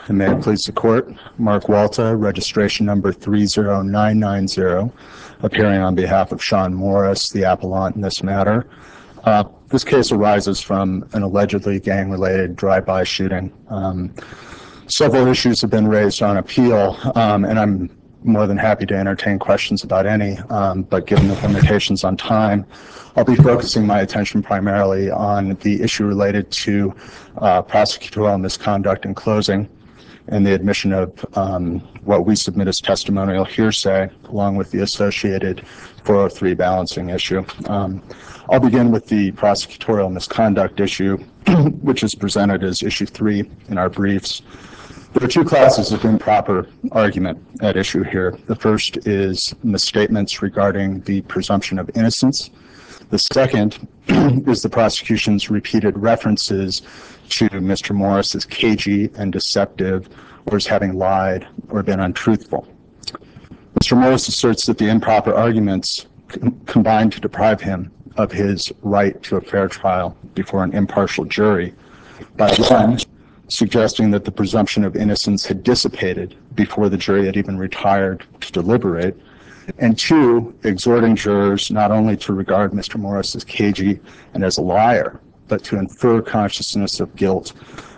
and may it please the court. Mark Walta, registration number 30990, appearing on behalf of Sean Morris, the appellant in this matter. This case arises from an allegedly gang-related drive-by shooting. Several issues have been raised on appeal, and I'm more than happy to entertain questions about any, but given the limitations on time, I'll be focusing my attention primarily on the issue related to prosecutorial misconduct in closing and the admission of what we submit as testimonial hearsay, along with the associated 403 balancing issue. I'll begin with the prosecutorial misconduct issue, which is presented as issue 3 in our briefs. There are two classes of improper argument at issue here. The first is misstatements regarding the presumption of innocence. The second is the prosecution's repeated references to Mr. Morris as cagey and deceptive, or as having lied or been untruthful. Mr. Morris asserts that the improper arguments combined to deprive him of his right to a fair trial before an impartial jury by one, suggesting that the presumption of innocence had dissipated before the jury had even retired to deliberate, and two, exhorting jurors not only to regard Mr. Morris as cagey and as a liar, but to infer consciousness of guilt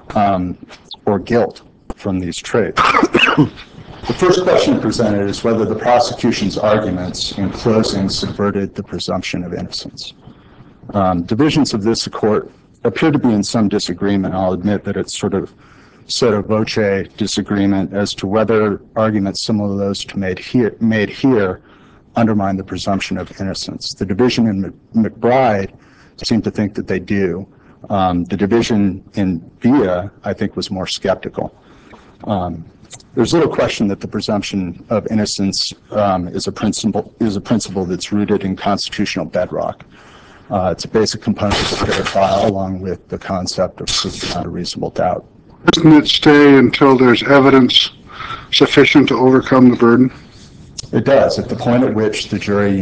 or guilt from these traits. The first question presented is whether the prosecution's arguments in closing subverted the presumption of innocence. Divisions of this court appear to be in some disagreement. I'll admit that it's sort of voce disagreement as to whether arguments similar to those made here undermine the presumption of innocence. The division in McBride seemed to think that they do. The division in Villa, I think, was more skeptical. There's little question that the presumption of innocence is a principle that's rooted in constitutional bedrock. It's a basic component of the fair trial, along with the concept of proof beyond a reasonable doubt. Doesn't it stay until there's evidence sufficient to overcome the burden? It does. At the point at which the jury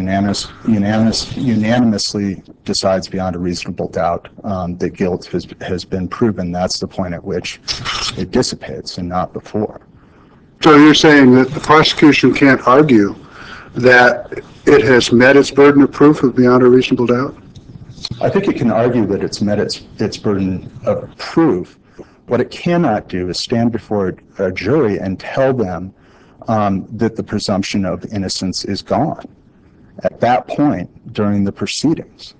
unanimously decides beyond a reasonable doubt that guilt has been proven, that's the point at which it dissipates, and not before. So you're saying that the prosecution can't argue that it has met its burden of proof of beyond a reasonable doubt? I think it can argue that it's met its burden of proof. What it cannot do is stand before a jury and tell them that the presumption of innocence is gone. At that point, during the proceedings,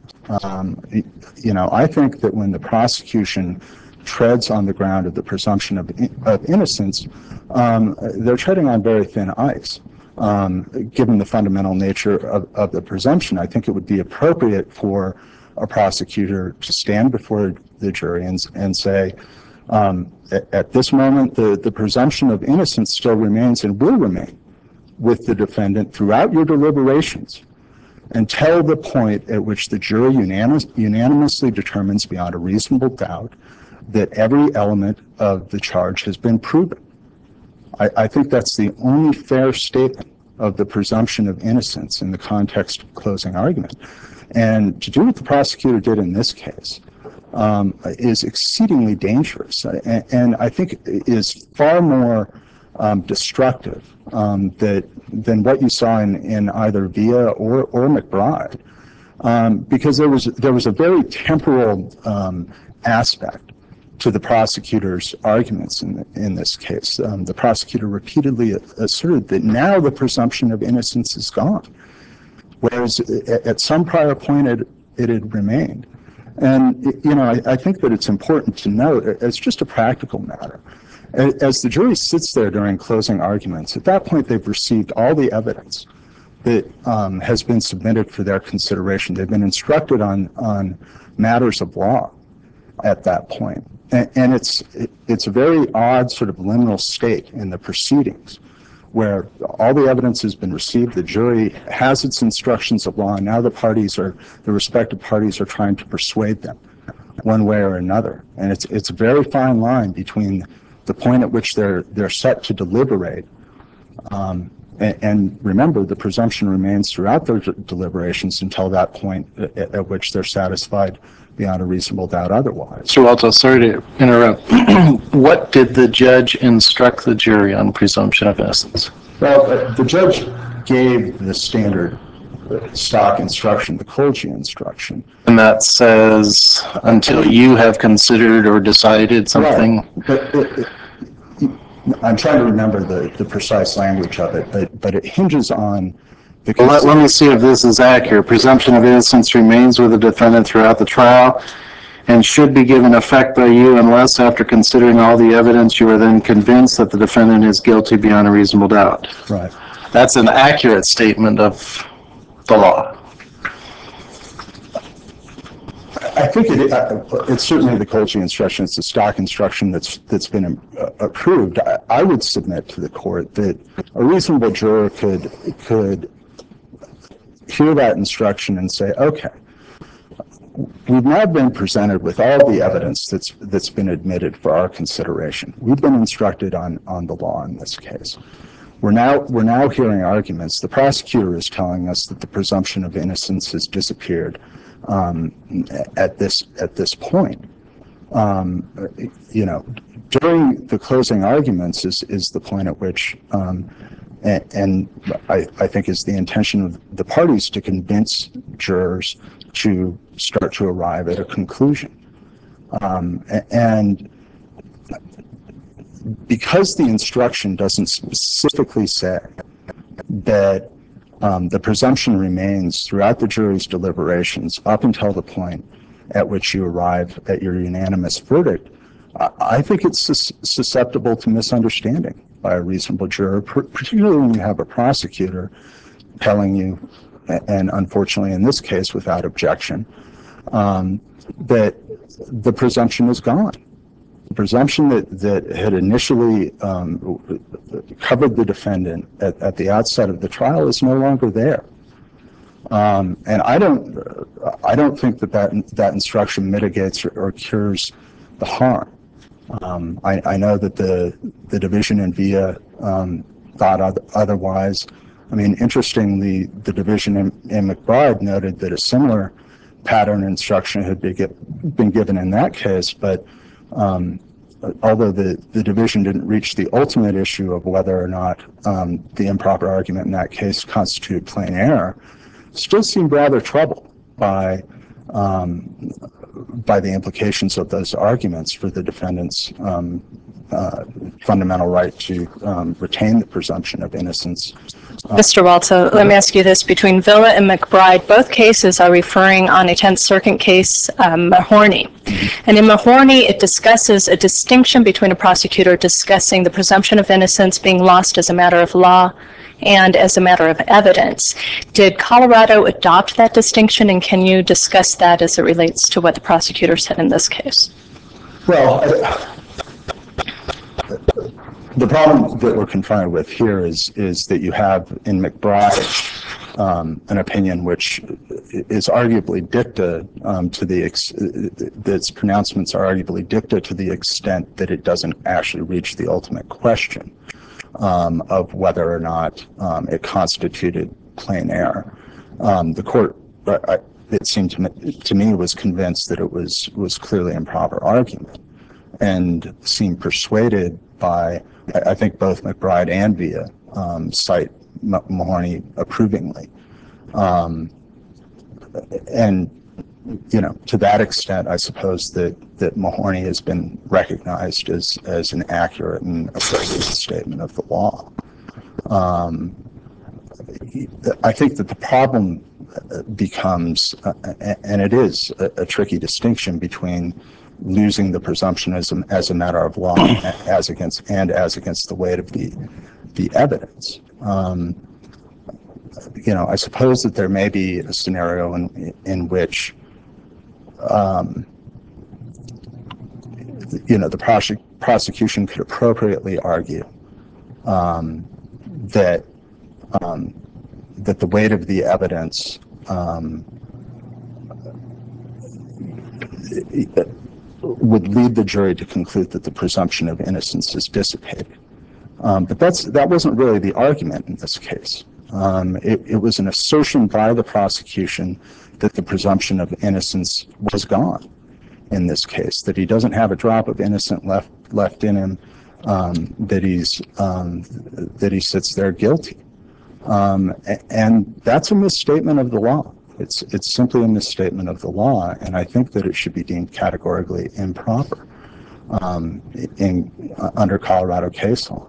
I think that when the prosecution treads on the ground of the presumption of innocence, they're treading on very thin ice. Given the fundamental nature of the presumption, I think it would be appropriate for a prosecutor to stand before the jury and say, at this moment, the presumption of innocence still remains and will remain with the defendant throughout your deliberations until the point at which the jury unanimously determines beyond a reasonable doubt that every element of the charge has been proven. I think that's the only fair statement of the presumption of innocence in the context of closing argument. And to do what the prosecutor did in this case is exceedingly dangerous, and I think is far more destructive than what you saw in either Villa or McBride, because there was a very temporal aspect to the prosecutor's arguments in this case. The prosecutor repeatedly asserted that now the presumption of innocence is gone, whereas at some prior point it had remained. And I think that it's important to note, as just a practical matter, as the jury sits there during closing arguments, at that point they've received all the evidence that has been submitted for their consideration. They've been instructed on matters of law at that point. And it's a very odd sort of liminal state in the proceedings where all the evidence has been received, the jury has its instructions of law, and now the respective parties are trying to persuade them one way or another. And it's a very fine line between the point at which they're set to deliberate And remember, the presumption remains throughout their deliberations until that point at which they're satisfied beyond a reasonable doubt otherwise. Mr. Walto, sorry to interrupt. What did the judge instruct the jury on presumption of innocence? Well, the judge gave the standard stock instruction, the Colgi instruction. And that says, until you have considered or decided something. Right. But I'm trying to remember the precise language of it, but it hinges on the... Well, let me see if this is accurate. Presumption of innocence remains with the defendant throughout the trial and should be given effect by you unless, after considering all the evidence, you are then convinced that the defendant is guilty beyond a reasonable doubt. Right. That's an accurate statement of the law. I think it's certainly the Colgi instruction. It's the stock instruction that's been approved. I would submit to the court that a reasonable juror could hear that instruction and say, okay, we've now been presented with all the evidence that's been admitted for our consideration. We've been instructed on the law in this case. We're now hearing arguments. The prosecutor is telling us that the presumption of innocence has disappeared at this point. During the closing arguments is the point at which, and I think is the intention of the parties to convince jurors to start to arrive at a conclusion. And because the instruction doesn't specifically say that the presumption remains throughout the jury's deliberations up until the point at which you arrive at your unanimous verdict, I think it's susceptible to misunderstanding by a reasonable juror, particularly when you have a prosecutor telling you, and unfortunately in this case without objection, that the presumption is gone. The presumption that had initially covered the defendant at the outset of the trial is no longer there. And I don't think that instruction mitigates or cures the harm. I know that the division in VIA thought otherwise. I mean, interestingly, the division in McBride noted that a similar pattern instruction had been given in that case, but although the division didn't reach the ultimate issue of whether or not the improper argument in that case constituted plain error, still seemed rather troubled by the implications of those arguments for the defendant's fundamental right to retain the presumption of innocence. Mr. Walto, let me ask you this. Between Villa and McBride, both cases are referring on a 10th Circuit case, Mahorny. And in Mahorny, it discusses a distinction between a prosecutor discussing the presumption of innocence being lost as a matter of law and as a matter of evidence. Did Colorado adopt that distinction, and can you discuss that as it relates to what the prosecutor said in this case? Well, the problem that we're confronted with here is that you have in McBride an opinion which is arguably dicta its pronouncements are arguably dicta to the extent that it doesn't actually reach the ultimate question of whether or not it constituted plain error. The court, it seemed to me, was convinced that it was clearly improper argument and seemed persuaded by, I think both McBride and Villa cite Mahorny approvingly. And, to that extent, I suppose that Mahorny has been recognized as an accurate and appropriate statement of the law. I think that the problem becomes, and it is a tricky distinction between losing the presumption as a matter of law as against the weight of the evidence. I suppose that there may be a scenario in which the prosecution could appropriately argue that the weight of the evidence would lead the jury to conclude that the presumption of innocence is dissipated. But that wasn't really the argument in this case. It was an assertion by the prosecution that the presumption of innocence was gone in this case, that he doesn't have a drop of innocent left in him, that he sits there guilty. And that's a misstatement of the law. It's simply a misstatement of the law, and I think that it should be deemed categorically improper under Colorado case law.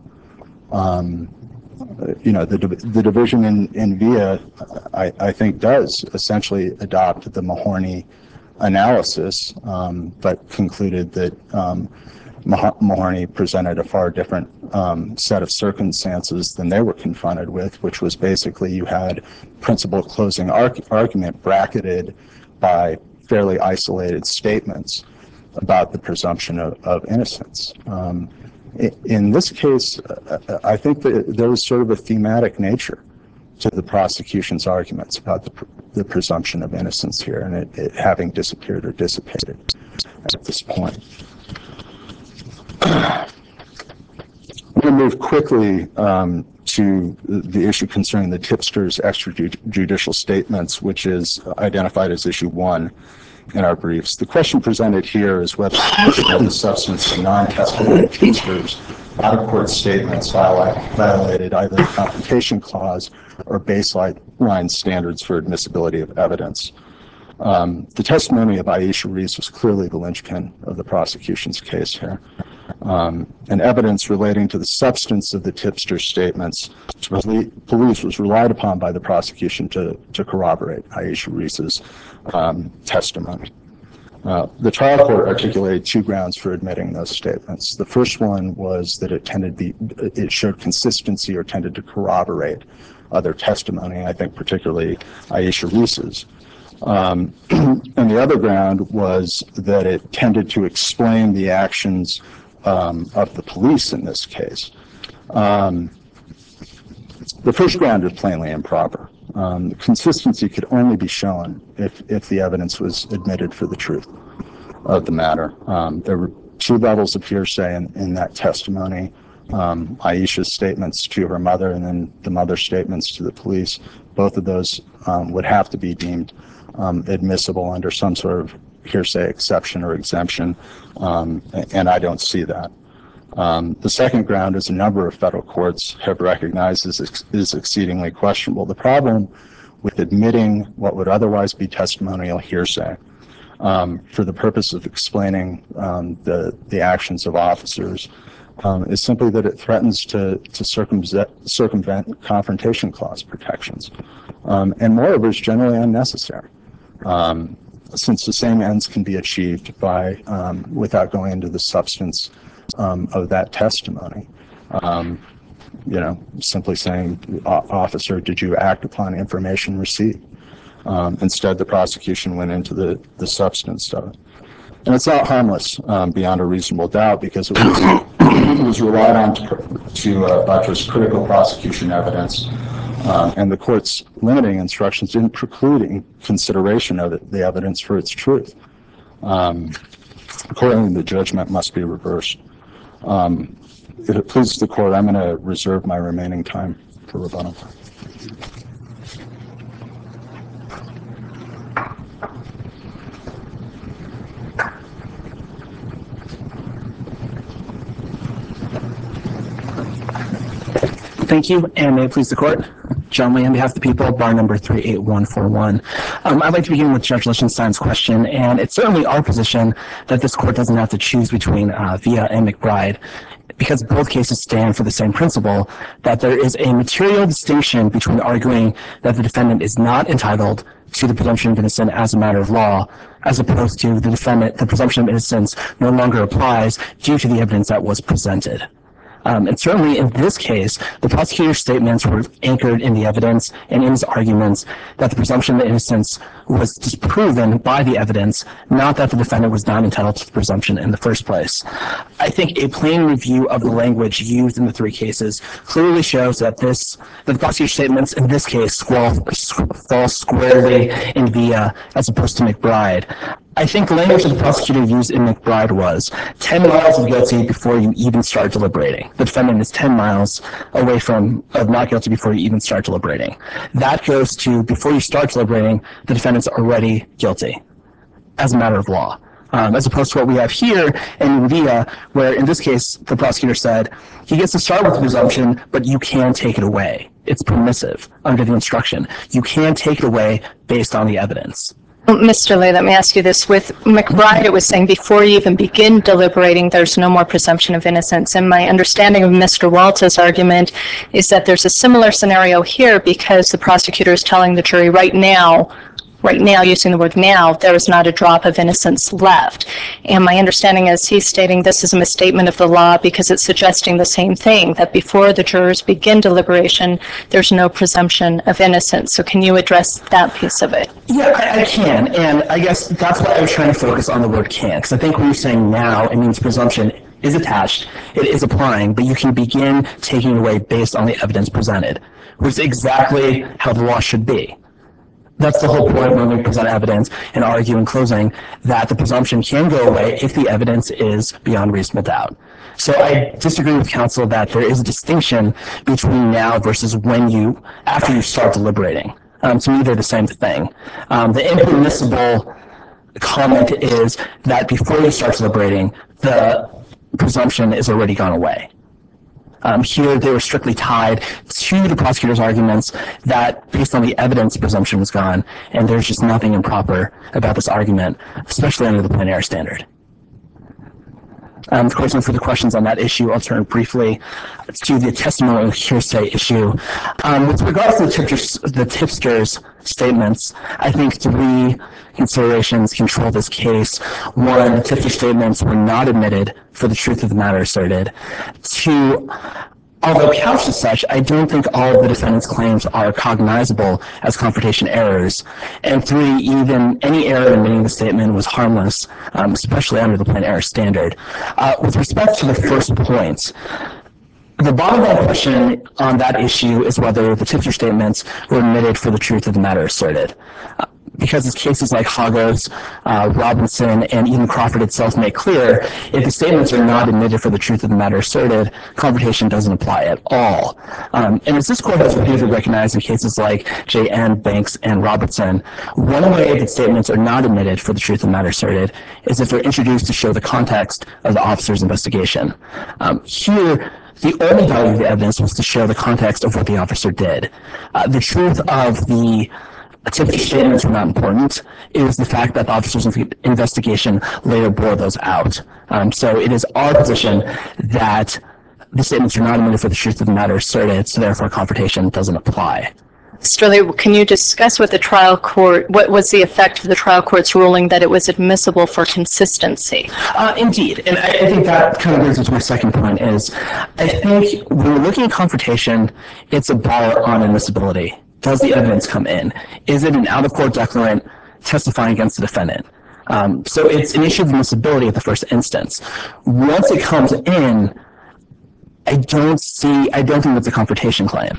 The division in VIA, I think, does essentially adopt the Mahorny analysis, but concluded that Mahorny presented a far different set of circumstances than they were confronted with, which was basically you had principal closing argument bracketed by fairly isolated statements about the presumption of innocence. In this case, I think that there was sort of a thematic nature to the prosecution's arguments about the presumption of innocence here, and it having disappeared or dissipated at this point. I'm going to move quickly to the issue concerning the tipster's extrajudicial statements, which is identified as issue 1 in our briefs. The question presented here is whether the substance of non-testimony tipsters out-of-court statements violated either the Confrontation Clause or baseline standards for admissibility of evidence. The testimony of Aisha Reese was clearly the linchpin of the prosecution's case here. And evidence relating to the substance of the tipster's statements police was relied upon by the prosecution to corroborate Aisha Reese's testimony. The trial court articulated 2 grounds for admitting those statements. The first one was that it showed consistency or tended to corroborate other testimony, I think particularly Aisha Reese's. And the other ground was that it tended to explain the actions of the police in this case. The first ground is plainly improper. Consistency could only be shown if the evidence was admitted for the truth of the matter. There were 2 levels of hearsay in that testimony. Aisha's statements to her mother and then the mother's statements to the police. Both of those would have to be deemed admissible under some sort of hearsay exception or exemption, and I don't see that. The second ground, as a number of federal courts have recognized, is exceedingly questionable. The problem with admitting what would otherwise be testimonial hearsay for the purpose of explaining the actions of officers is simply that it threatens to circumvent Confrontation Clause protections, and moreover is generally unnecessary. Since the same ends can be achieved by without going into the substance of that testimony. Simply saying, officer, did you act upon information received? Instead, the prosecution went into the substance of it. And it's not harmless beyond a reasonable doubt because it was relied on to buttress critical prosecution evidence. And the court's limiting instructions didn't preclude consideration of the evidence for its truth. Accordingly, the judgment must be reversed. If it pleases the court, I'm going to reserve my remaining time for rebuttal. Thank you, and may it please the court. John Lee on behalf of the people, bar number 38141. I'd like to begin with Judge Lichtenstein's question, and it's certainly our position that this court doesn't have to choose between Villa and McBride, because both cases stand for the same principle, that there is a material distinction between arguing that the defendant is not entitled to the presumption of innocence as a matter of law, as opposed to the presumption of innocence no longer applies due to the evidence that was presented. And certainly in this case, the prosecutor's statements were anchored in the evidence and in his arguments that the presumption of innocence was disproven by the evidence, not that the defendant was not entitled to the presumption in the first place. I think a plain review of the language used in the 3 cases clearly shows that the prosecutor's statements in this case fall squarely in Villa as opposed to McBride. I think the language that the prosecutor used in McBride was 10 miles of guilty before you even start deliberating. The defendant is 10 miles away of not guilty before you even start deliberating. That goes to before you start deliberating, the defendant's already guilty as a matter of law. As opposed to what we have here in Medea, where in this case, the prosecutor said, he gets to start with the presumption, but you can take it away. It's permissive under the instruction. You can take it away based on the evidence. Mr. Lay, let me ask you this. With McBride, it was saying before you even begin deliberating, there's no more presumption of innocence. And my understanding of Mr. Walta's argument is that there's a similar scenario here because the prosecutor is telling the jury right now, using the word now, there is not a drop of innocence left. And my understanding is he's stating this is a misstatement of the law because it's suggesting the same thing, that before the jurors begin deliberation, there's no presumption of innocence. So can you address that piece of it? Yeah, I can. And I guess that's why I was trying to focus on the word can. Because I think when you're saying now, it means presumption is attached, it is applying, but you can begin taking it away based on the evidence presented, which is exactly how the law should be. That's the whole point when we present evidence and argue in closing that the presumption can go away if the evidence is beyond reasonable doubt. So I disagree with counsel that there is a distinction between now versus after you start deliberating. To me, they're the same thing. The impermissible comment is that before you start deliberating, the presumption is already gone away. Here, they were strictly tied to the prosecutor's arguments that, based on the evidence, presumption was gone, and there's just nothing improper about this argument, especially under the plain error standard. Of course, no further questions on that issue. I'll turn briefly to the testimonial hearsay issue. With regards to the tipster's statements, I think three considerations control this case. One, the tipster statements were not admitted for the truth of the matter asserted. Two, although couched as such, I don't think all of the defendant's claims are cognizable as confrontation errors. And three, even any error in admitting the statement was harmless, especially under the plain error standard. With respect to the first point, the bottom line question on that issue is whether the tipster statements were admitted for the truth of the matter asserted. Because as cases like Hagos, Robinson, and even Crawford itself make clear, if the statements are not admitted for the truth of the matter asserted, confrontation doesn't apply at all. And as this court has repeatedly recognized in cases like J.N., Banks, and Robertson, one way that statements are not admitted for the truth of the matter asserted is if they're introduced to show the context of the officer's investigation. Here, the only value of the evidence was to show the context of what the officer did. The truth of the tipster statements were not important. It was the fact that the officer's investigation later bore those out. So it is our position that the statements are not admitted for the truth of the matter asserted, so therefore confrontation doesn't apply. Mr. Lee, can you discuss what was the effect of the trial court's ruling that it was admissible for consistency? Indeed, and I think that kind of brings me to my second point is, I think when we're looking at confrontation, it's a bar on admissibility. Does the evidence come in? Is it an out-of-court declarant testifying against the defendant? So it's an issue of admissibility at the first instance. Once it comes in, I don't think it's a confrontation claim.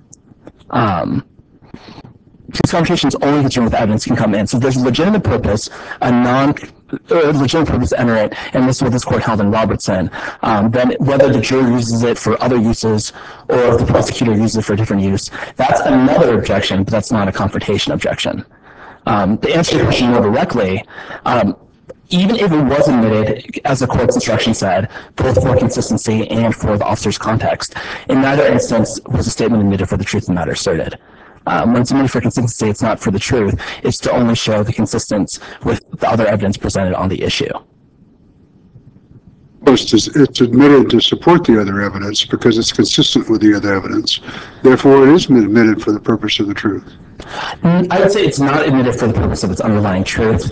Because confrontation is only concerned with evidence can come in. So if there's a legitimate purpose, legitimate purpose to enter it, and this is what this court held in Robertson, then whether the jury uses it for other uses or if the prosecutor uses it for a different use, that's another objection, but that's not a confrontation objection. To answer your question more directly, even if it was admitted, as the court's instruction said, both for consistency and for the officer's context, in neither instance was a statement admitted for the truth of the matter asserted. When it's admitted for consistency, it's not for the truth. It's to only show the consistency with the other evidence presented on the issue. It's admitted to support the other evidence because it's consistent with the other evidence. Therefore, it is admitted for the purpose of the truth. I would say it's not admitted for the purpose of its underlying truth.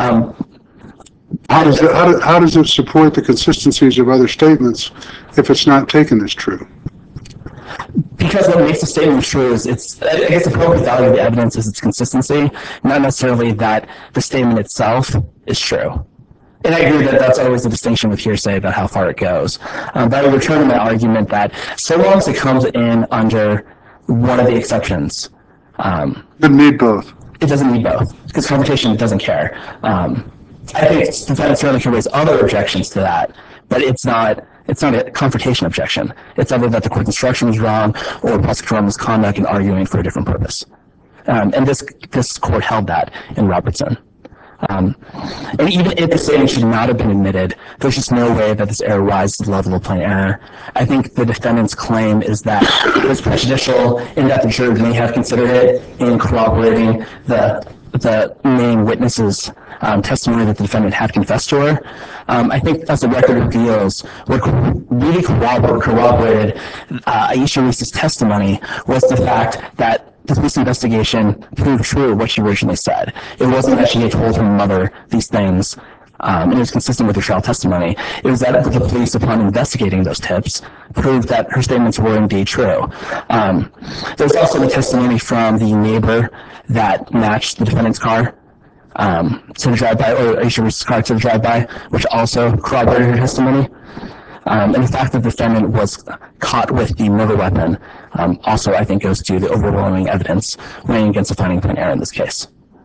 How does it support the consistencies of other statements if it's not taken as true? Because what makes the statement true is I guess the appropriate value of the evidence is its consistency, not necessarily that the statement itself is true. And I agree that that's always the distinction with hearsay about how far it goes. But I would return to my argument that so long as it comes in under one of the exceptions. It need both. It doesn't need both, because confrontation doesn't care. I think the defendant certainly can raise other objections to that, but it's not a confrontation objection. It's either that the court's instruction was wrong or prosecutorial misconduct in arguing for a different purpose. And this court held that in Robertson. And even if the statement should not have been admitted, there's just no way that this error rises to the level of plain error. I think the defendant's claim is that it was prejudicial in that the jury may have considered it in corroborating the main witness's testimony that the defendant had confessed to her. I think, as the record reveals, what really corroborated Aisha Reese's testimony was the fact that the police investigation proved true what she originally said. It wasn't that she had told her mother these things, and it was consistent with her trial testimony. It was that the police, upon investigating those tips, proved that her statements were indeed true. There's also the testimony from the neighbor that matched the defendant's car to the drive-by, or Aisha Reese's car to the drive-by, which also corroborated her testimony. And the fact that the defendant was caught with the murder weapon also, I think, goes to the overwhelming evidence weighing against the finding of plain error in this case.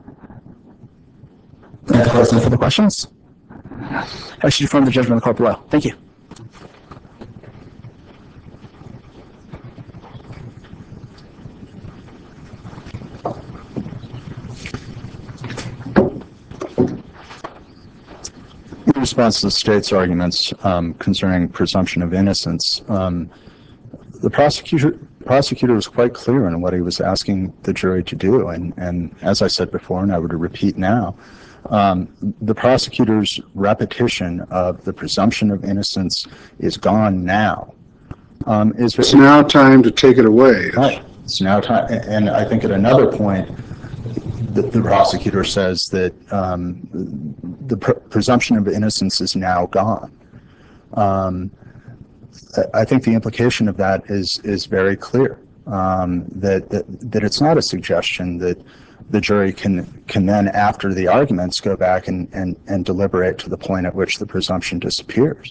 Any further questions? I should affirm the judgment of the court below. Thank you. In response to the state's arguments concerning presumption of innocence, the prosecutor was quite clear in what he was asking the jury to do. And as I said before, and I would repeat now, the prosecutor's repetition of the presumption of innocence is gone now. It's now time to take it away. Right. It's now time. And I think at another point, the prosecutor says that the presumption of innocence is now gone. I think the implication of that is very clear, that it's not a suggestion that the jury can then, after the arguments, go back and deliberate to the point at which the presumption disappears.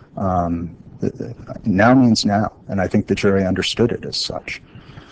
Now means now, and I think the jury understood it as such.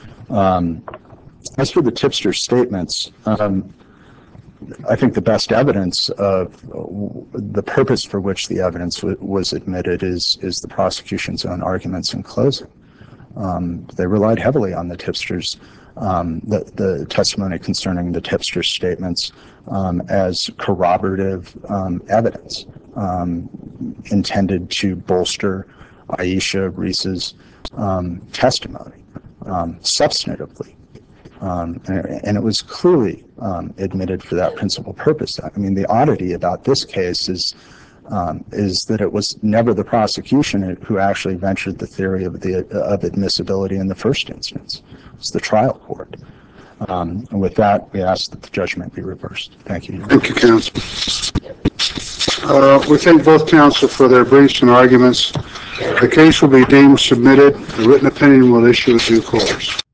As for the tipster's statements, I think the best evidence of the purpose for which the evidence was admitted is the prosecution's own arguments in closing. They relied heavily on the tipster's, the testimony concerning the tipster's statements as corroborative evidence intended to bolster Aisha Reese's testimony substantively. And it was clearly admitted for that principal purpose. I mean, the oddity about this case is that it was never the prosecution who actually ventured the theory of admissibility in the first instance. It was the trial court. And with that, we ask that the judgment be reversed. Thank you. Thank you, counsel. We thank both counsel for their briefs and arguments. The case will be deemed submitted. The written opinion will issue in due course.